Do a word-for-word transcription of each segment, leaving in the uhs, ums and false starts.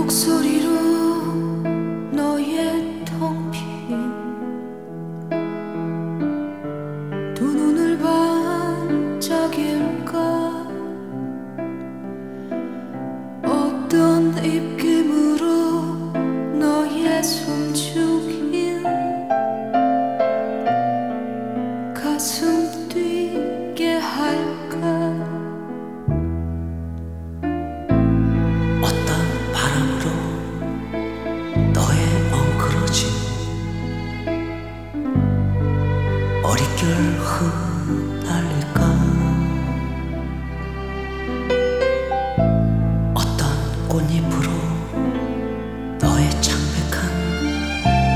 목소리로 너의 텅 빈 두 눈을 반짝일까? 어떤 입김으로 너의 숨죽인 가슴 뛰게 할까? 어떤 바람으로 너의 엉클어진 머릿결 흩날릴까? 어떤 꽃잎으로 너의 창백한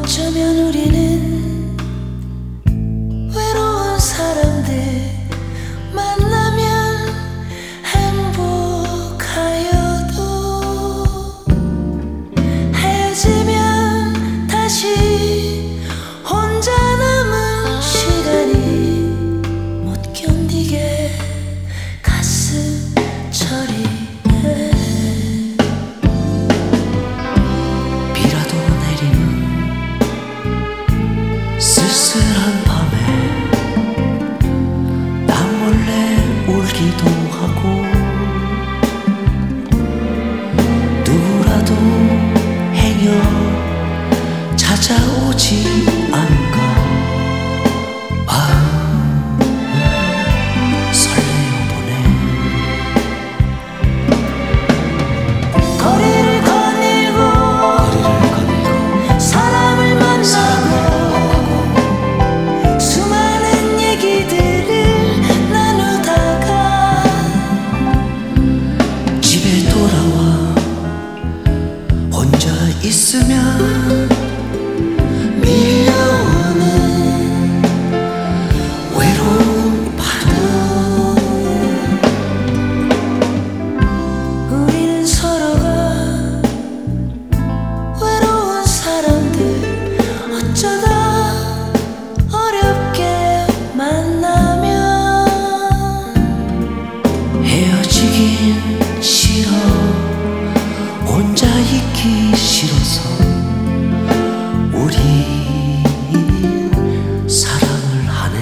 어쩌면 우리는 외로운 사람들 만나면 행복하여도 헤어지면 다시 혼자 남은 시간이 못 견디게 가슴 저리해. 비라도 내리는 쓸쓸한 밤에 난 몰래 울기도 하고 누구라도 행여 찾아오지 않을까 마음을 설레어 보내. 거리를 거닐고 거리를 거닐고 사람을 만나고 수많은 얘기들을 나누다가 집에 돌아와 혼자 있으면 밀려오는 외로운 파도. 우리는 서로가 외로운 사람들 어쩌다 어렵게 만나면 헤어지긴 싫어 혼자 있기 싫어서 우리 사랑을 하네.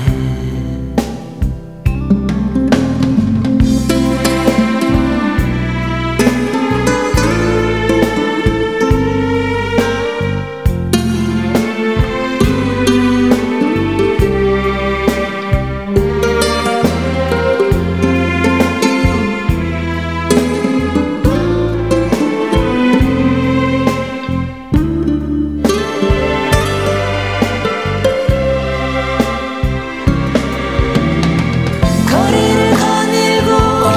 거리를 거닐고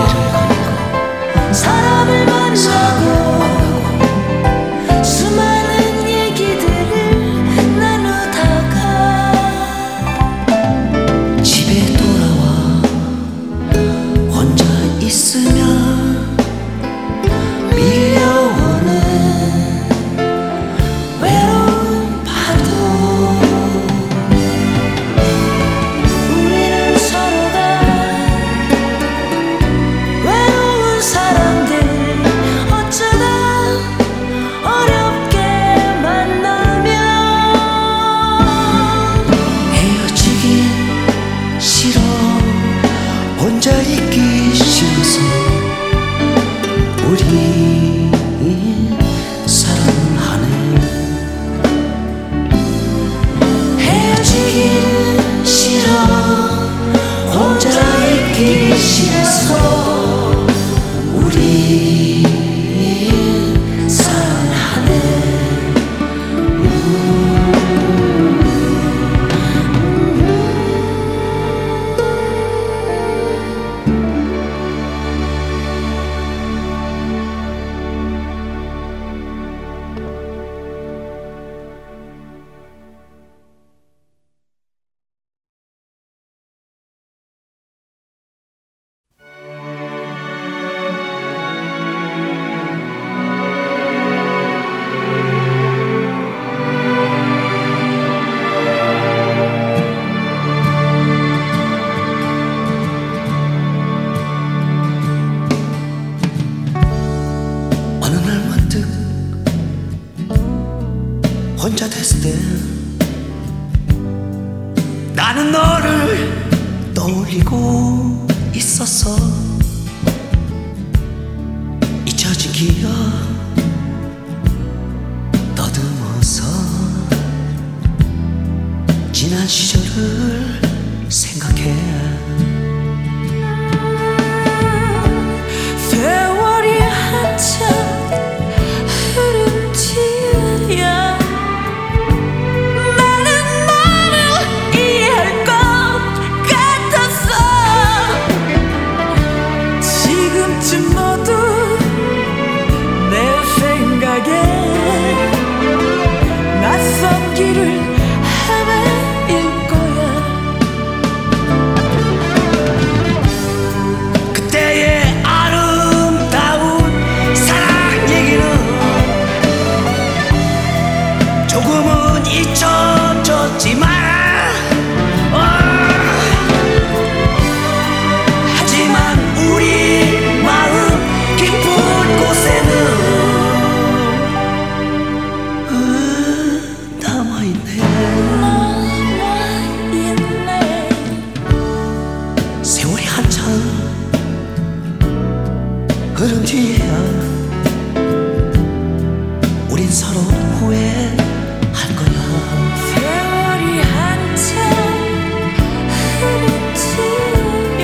사람을 만나고 수많은 얘기들을 나누다가 집에 돌아와 혼자 있으면 밀려오는 외로운 파도. 우리는 서로가 외로운 사람들 어쩌다 어렵게 만나면 헤어지긴 싫어 혼자 있기 싫어서 우리 사랑을 하네. 헤어지긴 싫어 혼자 있기 싫어서 우리 사랑하네. 어느 날 문득 혼자 됐을 때 나는 너를 떠올리고 있었어. 잊혀진 기억 더듬어서 지난 시절을 생각해. 세월이 한참 흐른 뒤에야 나는 너를 이해할 것 같았어. 지금쯤 모두 내 조금은 잊혀졌지만 어, 하지만 우리 마음 깊은 곳에는 어, 남아있네. 남아있네. 세월이 한참 흐른 뒤에야 우린 서로 후회할 거야. 세월이 한참 흐른 뒤야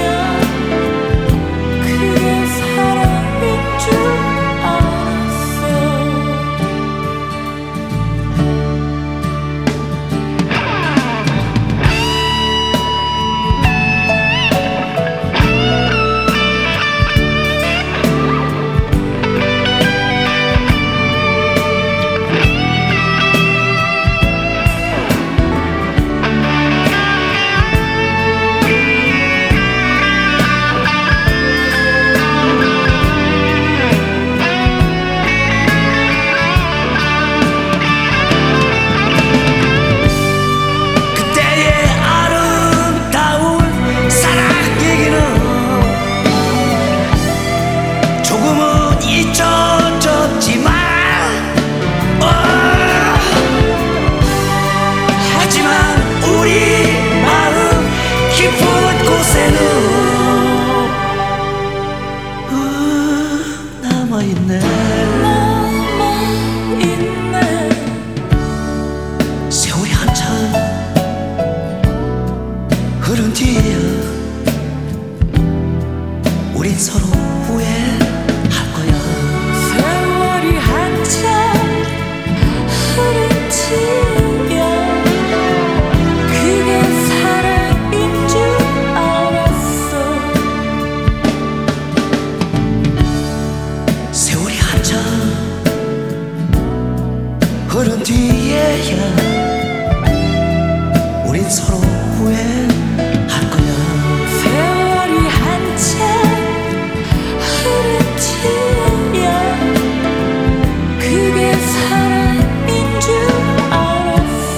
그게 사랑인 줄 알았어. 그때의 아름다운 사랑 얘기는 조금은 잊혀졌지만 어, 하지만 우리 마음 깊은 곳에는 어, 남아있네. 남아있네. 세월이 한참 흐른 뒤에야 우린 서로 후회할 거야. 세월이 한참 흐른 뒤야 그게 사랑인 줄 알았어. 세월이 한참 흐른 뒤에야 우린 서로 후회할 거야. 세월이 한참 흐른 뒤야 그게 사랑인 줄 알았어.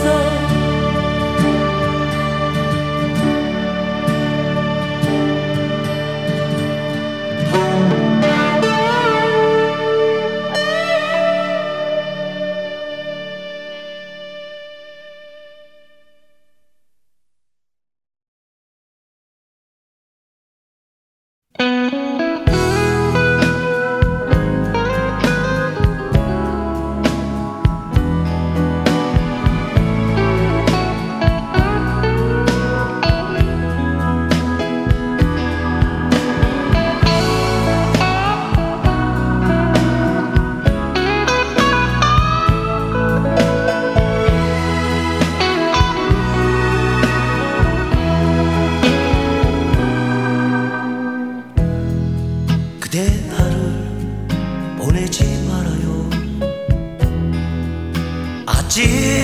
그대 나를 보내지 말아요. 아직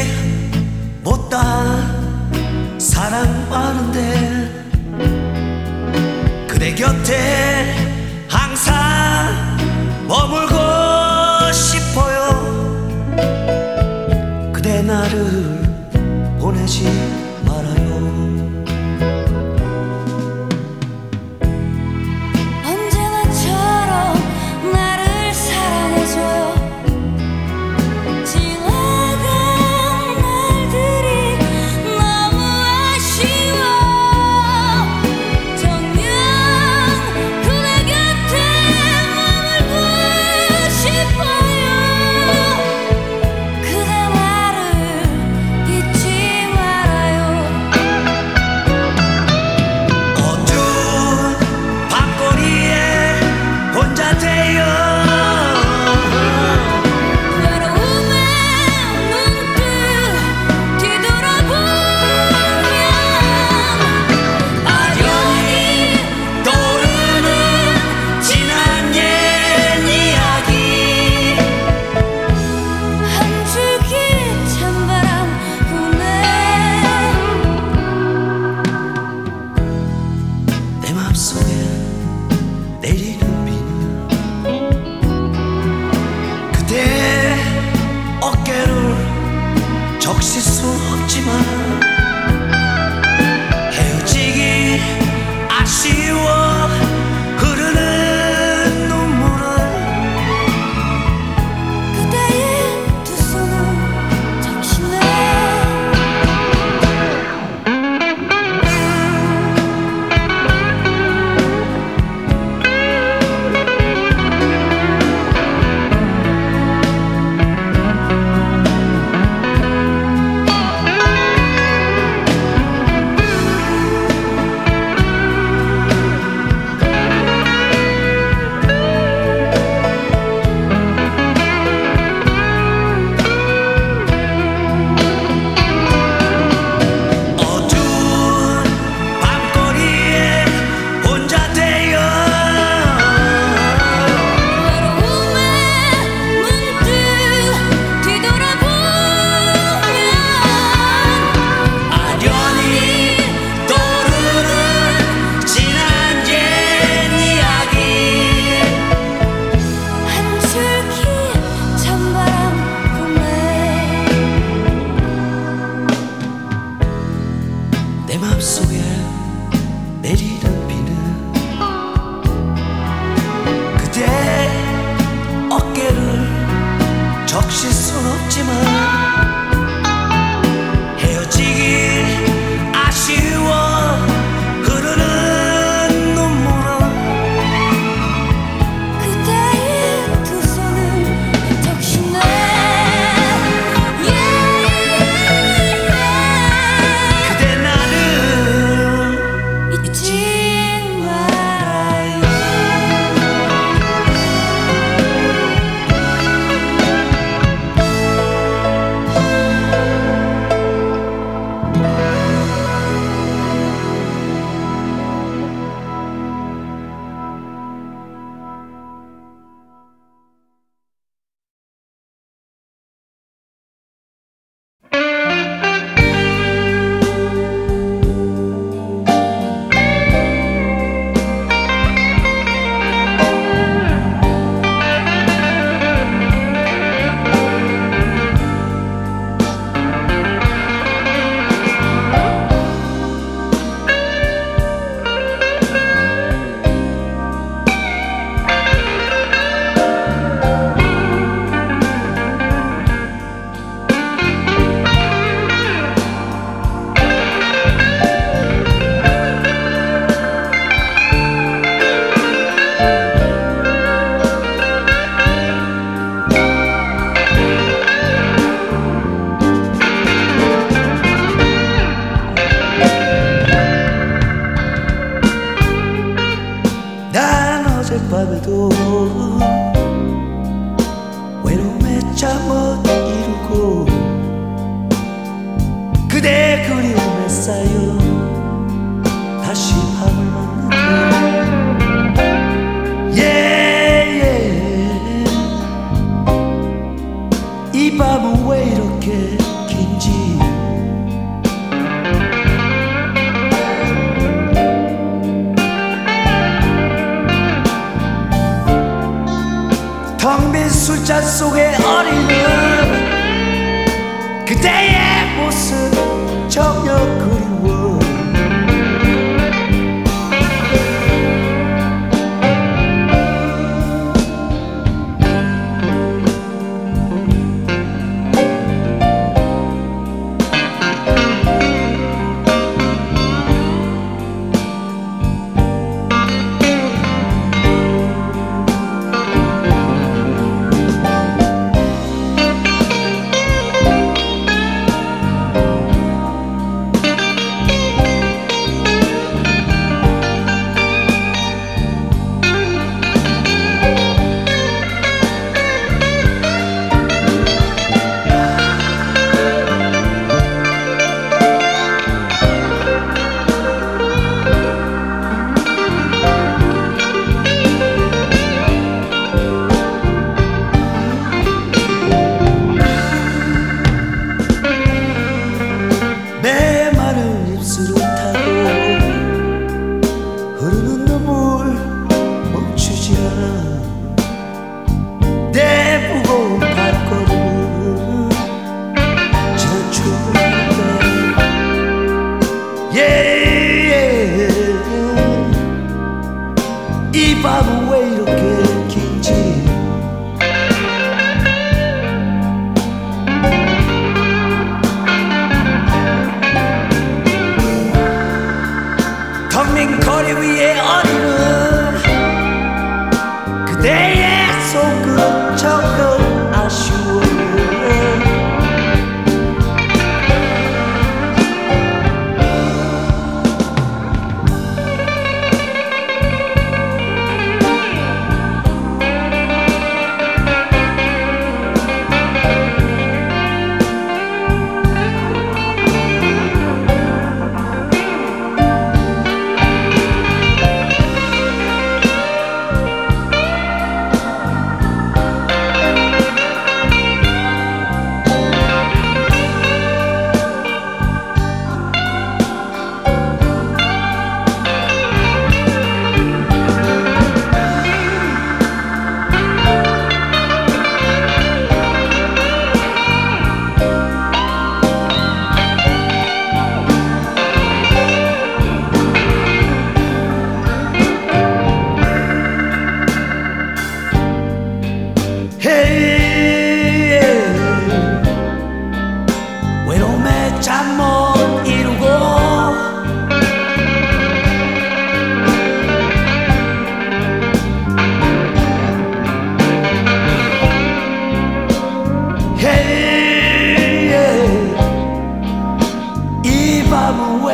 못다 사랑 많은데 그대 곁에 항상 머물고 싶어요. 그대 나를 보내지 말아요. 언제나처럼 나를 사랑해줘요. 지나간 날들이 너무 아쉬워. 정녕 그대 곁에 머물고 싶어요. 그대 나를 잊지 말아요. 적실 순 없지만 헤어지기 아쉬워 흐르는 눈물을 그대의 두 손을 적시네 어두운 밤거리에 혼자 되어 외로움에 문득 뒤돌아보면 아련히 떠오르는 지난 옛 이야기 한 줄기 찬바람 꿈에 내 맘속에 내리는 비는 그대 어깨를 적실 순 없지만 헤어지기 아쉬워 흐르는 눈물은 그대의 두 손을 적시네 그대 나를 잊지 말아요 난 어젯밤에도 외로움에 잠 못 이루고 그대 그리움에 쌓여 다시 밤을 맞는다 예예 이 밤은 왜 이렇게 긴지 텅 빈 술잔 속에 어리는 그대의 모습 정녕 그리워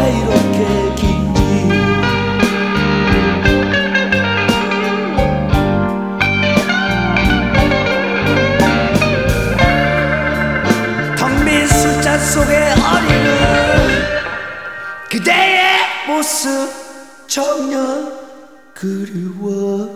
이렇게 긴지. 텅 빈 술잔 속에 어리는 그대의 모습 정녕 그리워.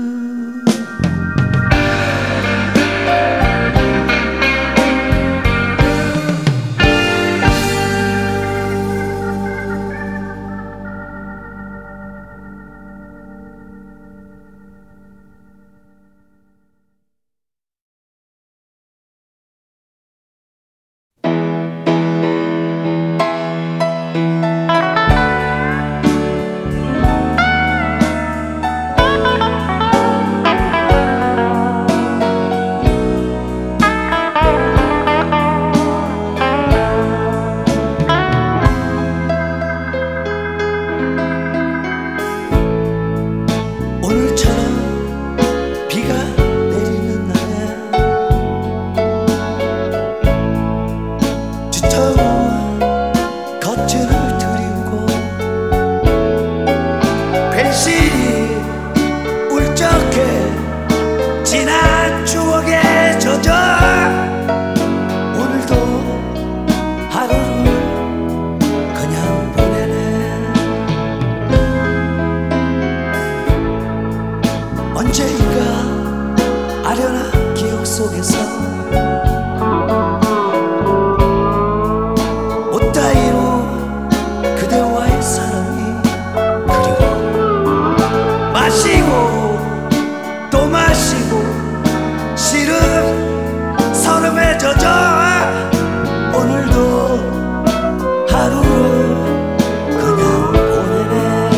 언제인가 아련한 기억 속에서 옷 따위로 그대와의 사랑이 그리워. 마시고 또 마시고 싫은 서름에 젖어 오늘도 하루를 그냥 보내네.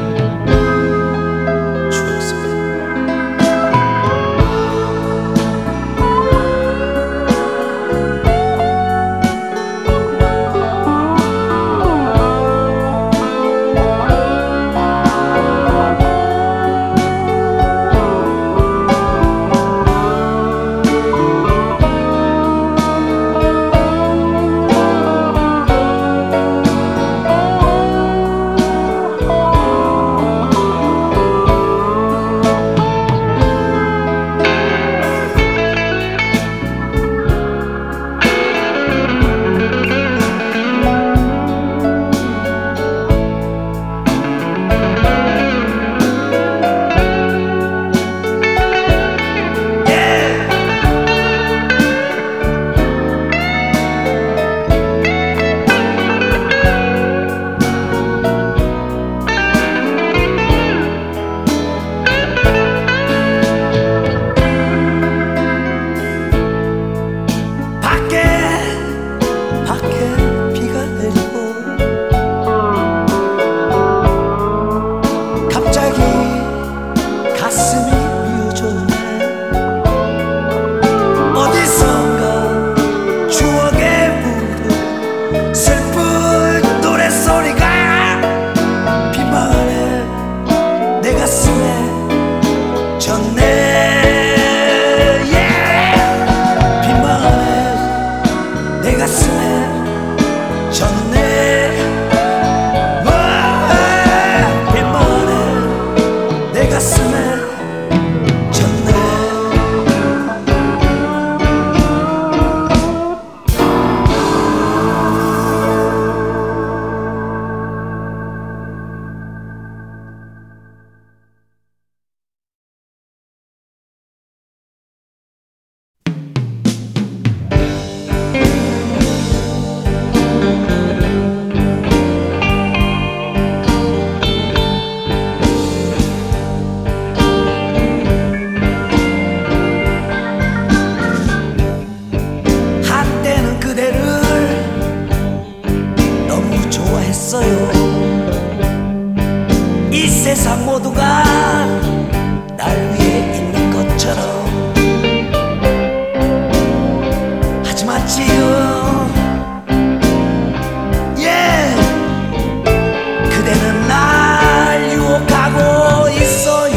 이 세상 모두가 날 위해 있는 것처럼. 하지만 지금 yeah, 그대는 날 유혹하고 있어요.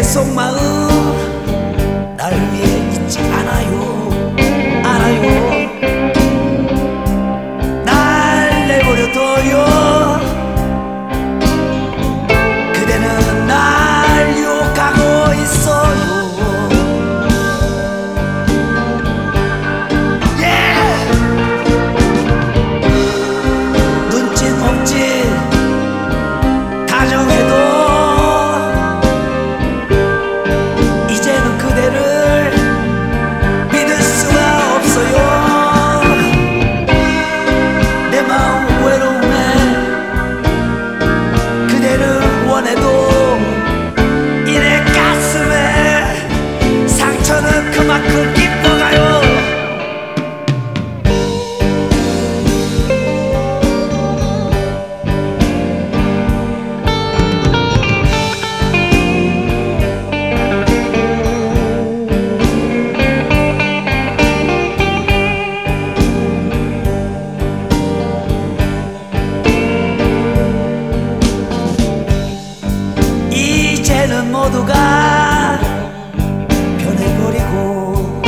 속마음 날 위해 잊지 않아요 않아요 날 내버려둬요 그대는 날 유혹하고 있어요 yeah! 눈짓 없지 다정해도 이제는 그대를 믿을 수가 없어요 내 마음 외로움에 그대를 원해도 이내 가슴에 상처는 그만큼 깊어가요 이제는 모두가 변해버리고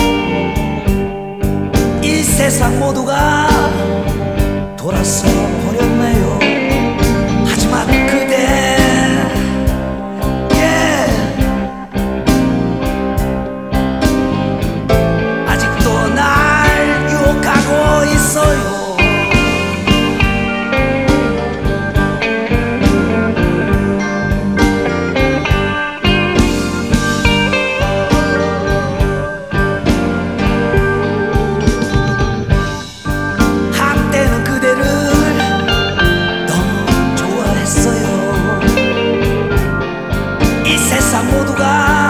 이 세상 모두가 돌아서 버렸네요 하지만 그대 yeah. 아직도 날 유혹하고 있어요 모두가